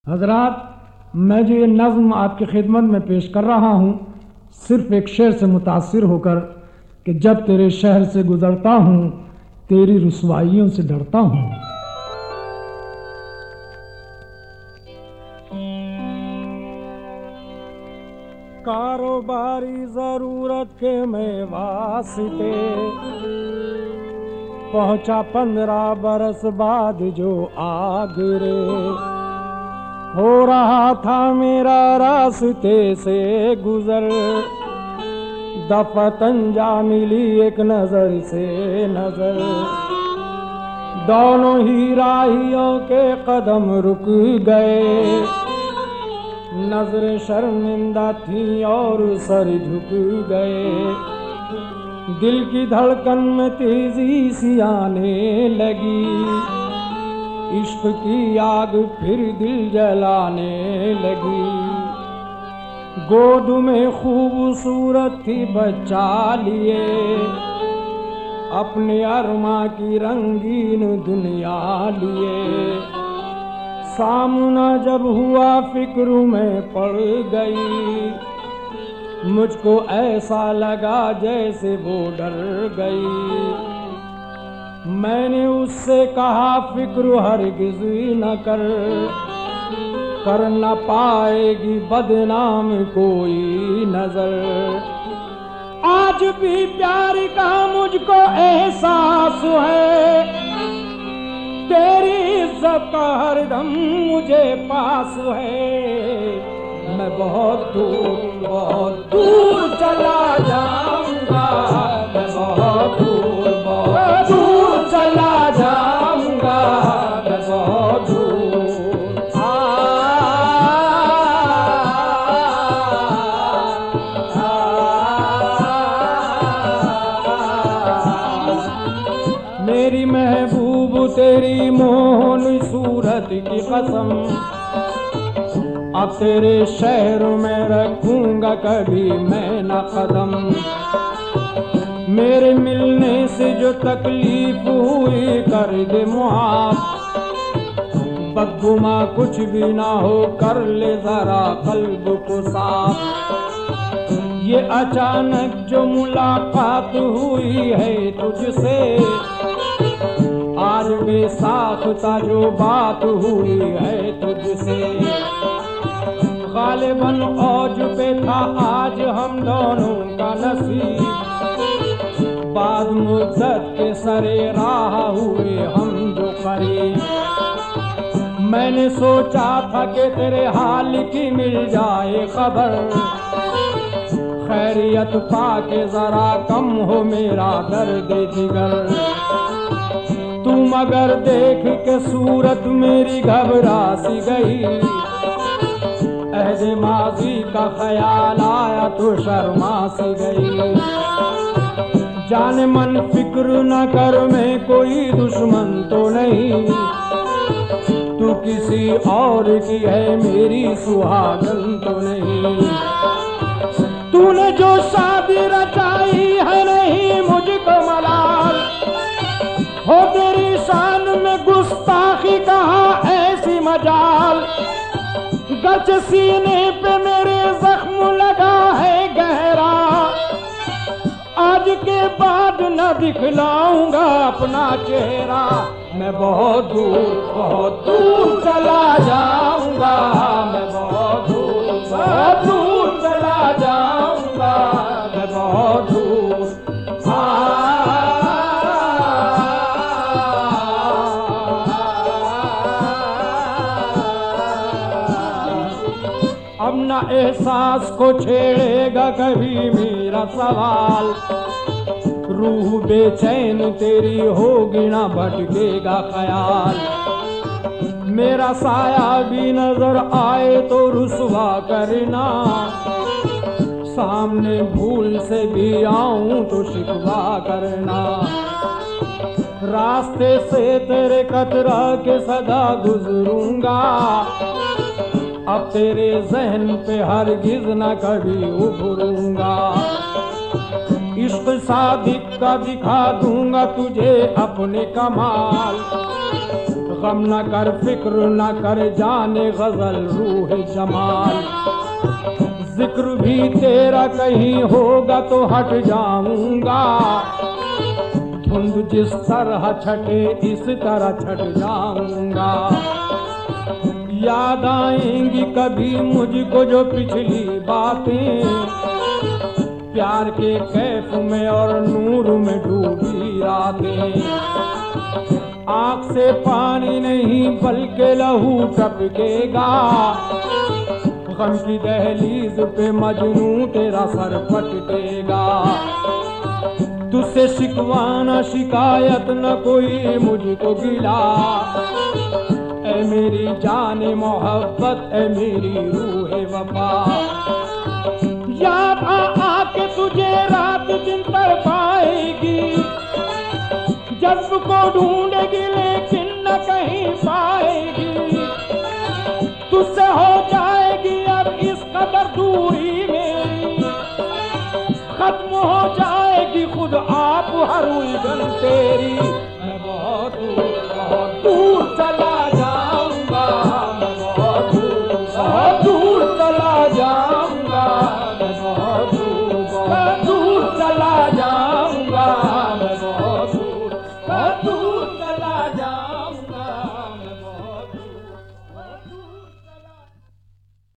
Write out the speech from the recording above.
हजरात, मैं जो ये नज़्म आपकी खिदमत में पेश कर रहा हूँ सिर्फ एक शेर से मुतासिर होकर कि जब तेरे शहर से गुजरता हूँ तेरी रुसवाइयों से डरता हूँ। कारोबारी ज़रूरत के मैं वास्ते पहुँचा 15 बरस बाद जो आगरे, हो रहा था मेरा रास्ते से गुजर, दफतन जा मिली एक नजर से नजर, दोनों ही राहियों के कदम रुक गए, नजर शर्मिंदा थी और सर झुक गए, दिल की धड़कन में तेजी सी आने लगी, इश्क की आग फिर दिल जलाने लगी, गोद में खूबसूरत थी बच्चा लिए, अपने अरमा की रंगीन दुनिया लिए, सामना जब हुआ फिक्र में पड़ गई, मुझको ऐसा लगा जैसे वो डर गई, मैंने उससे कहा फिक्र हरगिज़ न कर न पाएगी बदनाम कोई नजर, आज भी प्यार का मुझको एहसास है, तेरी इज्जत का हरदम मुझे पास है, मैं बहुत दूर चला जाऊंगा, मैं बहुत दूर चला जाऊंगा, मैं बहुत दूर। मेरी महबूब तेरी मोहन सूरत की कसम, अब तेरे शहर में रखूंगा कभी मैं न कदम, मेरे मिलने से जो तकलीफ हुई कर दे मुआफ, बदगुमा कुछ भी ना हो कर ले जरा कल्ब को साफ, ये अचानक जो मुलाकात हुई है तुझसे, आज बेसाख्ता जो बात हुई है तुझसे, गालिबन औज पे था आज हम दोनों का नसीब, बाद मुद्दत के सरे राह हुए हम जो करीब, मैंने सोचा था कि तेरे हाल की मिल जाए खबर, खैरियत पाके जरा कम हो मेरा दर्द जिगर, तू मगर देख के सूरत मेरी घबरा सी गई, अहद माजी का ख्याल आया तो शर्मा सी गई, जाने मन फिक्र न कर मैं कोई दुश्मन तो नहीं, तू किसी और की है मेरी सुहागन तो नहीं, तूने जो शादी रचाई है नहीं मुझको मलाल, हो तेरी शान में गुस्ताखी कहाँ ऐसी मजाल, गच सीने पे मेरे जख्म लगा है गहरा, आज के बाद न दिखलाऊंगा अपना चेहरा, मैं बहुत दूर चला जाऊंगा, मैं बहुत दूर चला जाऊंगा, मैं बहुत दूर। अब न एहसास को छेड़ेगा कभी मेरा सवाल, रूह बेचैन तेरी होगी ना भटकेगा ख्याल, मेरा साया भी नजर आए तो रुसवा करना, सामने भूल से भी आऊं तो शिकवा करना, रास्ते से तेरे कतरा के सदा गुजरूंगा, अब तेरे जहन पे हरगिज न कभी उभरूंगा, इश्क सादिक का दिखा दूंगा तुझे अपने कमाल, गम न कर, फिक्र न कर, जाने गजल रूह जमाल। जिक्र भी तेरा कहीं होगा तो हट जाऊंगा, धुंध जिस तरह छटे इस तरह छट जाऊंगा। याद आएंगी कभी मुझको जो पिछली बातें, प्यार के कैफ में और नूर में डूबी रातें। आँख से पानी नहीं बल्कि लहू टपकेगा, गम की दहलीज पे मजनू तेरा सर पटकेगा। तुझसे शिकवाना शिकायत न कोई मुझको गिला, ऐ मेरी जाने मोहब्बत, ऐ मेरी रूह वफा। याद आके तुझे रात दिन तर पाएगी, जज्ब को ढूंढेगी लेकिन न कहीं पाएगी। तुझसे हो जाएगी अब इस कदर दूरी मेरी, खत्म हो जाएगी खुद आप हर उलझन तेरी।